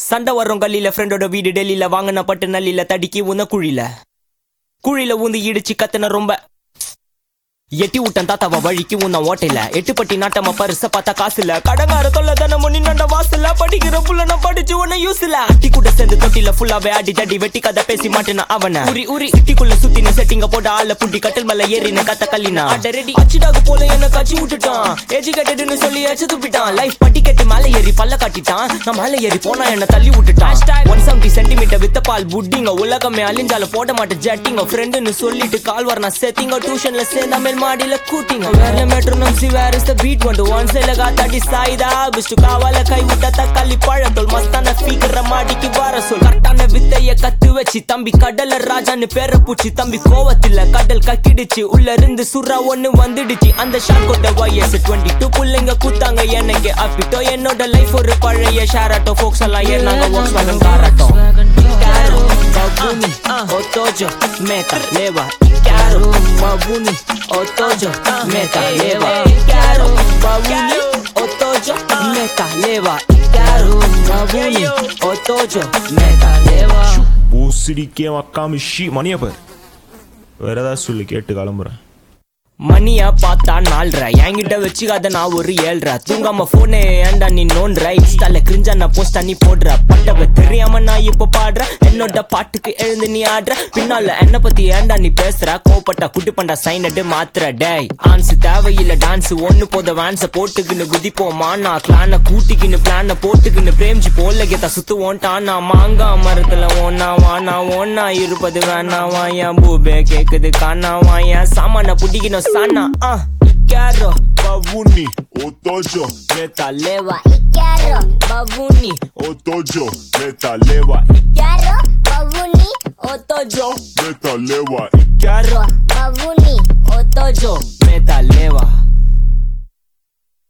சண்டை வரும் கல்லில ஃப்ரெண்டோட வீடு டெல்லியில வாங்கின பட்டு நல்லில தடிக்கி உந்த குழியில ஊந்து இடிச்சு கத்துன ரொம்ப எட்டி விட்டன் தாத்தாவ வழிக்கு உன்ன ஓட்டையில எட்டுப்பட்டி நாட்டமா பரிச பார்த்தா காசு இல்ல கடங்கார தொல்ல தானே முன்னி நண்ட வாசல படிக்கிற புள்ள நான் படிச்சு உன்ன யூஸ் இல்ல அட்டி கூட சேர்ந்து தொட்டில ஃபுல்லாவே அடி தடி வெட்டி கதை பேசி மாட்டேன அவன உரி சிட்டிக்குள்ள சுத்தின செட்டிங்க போட ஆள புட்டி கட்டல் மேல ஏறின கத்த கல்லினா ரெடி அச்சிடாக்கு போல என்ன கச்சி விட்டுட்டான் எஜுகேட்டட்னு சொல்லி அச்சு துப்பிட்டான் லைஃப் பட்டி கட்டி மேல ஏறி பல்ல காட்டிட்டான் நான் மேல ஏறி போனா என்ன தள்ளி விட்டுட்டான் 170 சென்டிமீட்டர் வித்த பால் புட்டிங்க உலகமே அழிஞ்சால போட மாட்டேன் ஜட்டிங்க ஃப்ரெண்டுன்னு சொல்லிட்டு கால் வர நான் செத்திங்க டியூஷன்ல சேர்ந்த மாடியில கூட்டிங்க வேற metronome see where is the beat வந்து ஒன் சேலகா தடி சாய்தா பிஸ்டு காவல கை விட்ட தக்காளி பழத்தோல் மஸ்தான ஸ்பீக்கர் மாடிக்கு வர சொல் கட்டான வித்தைய கத்து வச்சு தம்பி கடல ராஜான்னு பேர பூச்சி தம்பி கோவத்துல கடல் கக்கிடுச்சு உள்ள இருந்து சுறா ஒண்ணு வந்துடுச்சு அந்த ஷாட் கொட்ட வயசு 22 புள்ளைங்க கூத்தாங்க எனக்கு அப்பிட்டோ என்னோட லைஃப் ஒரு பழைய ஷேராட்டோ ஃபோக்ஸ் எல்லாம் ஏறினாங்க Volkswagen காராட்டோ Caro, babuni, otojo, meta, leva Caro, babuni, otojo, meta, leva Caro, babuni, otojo, meta, leva Caro, babuni, otojo, meta, leva பூசிடிக்கே மக்காம ஷி மணியை பாரு வேற ஏதாவது சொல்லி கேட்டு கிளம்புறேன் மணியா பார்த்தா 4:30 என்கிட்ட வச்சுக்காத நான் ஒரு 7:30 தூங்காம போனே ஏண்டா நீ நோன்ற இன்ஸ்டால கிரிஞ்சா நான் போஸ்ட் பண்ணி போடுற பட்டவ தெரியாம நான் இப்ப பாடுற என்னோட பாட்டுக்கு எழுந்து நீ ஆடுற பின்னால என்ன பத்தி ஏண்டா நீ பேசுற கோப்பட்டா குட்டி பண்டா சைனடு மாத்திர டேய் ஆன்ஸ் தேவையில்ல டான்ஸ் ஒண்ணு போத வான்ஸ போட்டுக்கின்னு குதிப்போமா நான் கிளான கூட்டிக்கின்னு பிளான போட்டுக்கின்னு பிரேம்ஜி போல கேத்தா சுத்துவோன்ட்டான் நான் மாங்கா மரத்துல ஒன்னா இருப்பது வேணாவா என் பூபே கேக்குது காணாவா என் சாமான புடிக்கணும் sana Caro babuni otojo meta leva Caro babuni otojo meta leva Caro babuni otojo meta leva Caro babuni otojo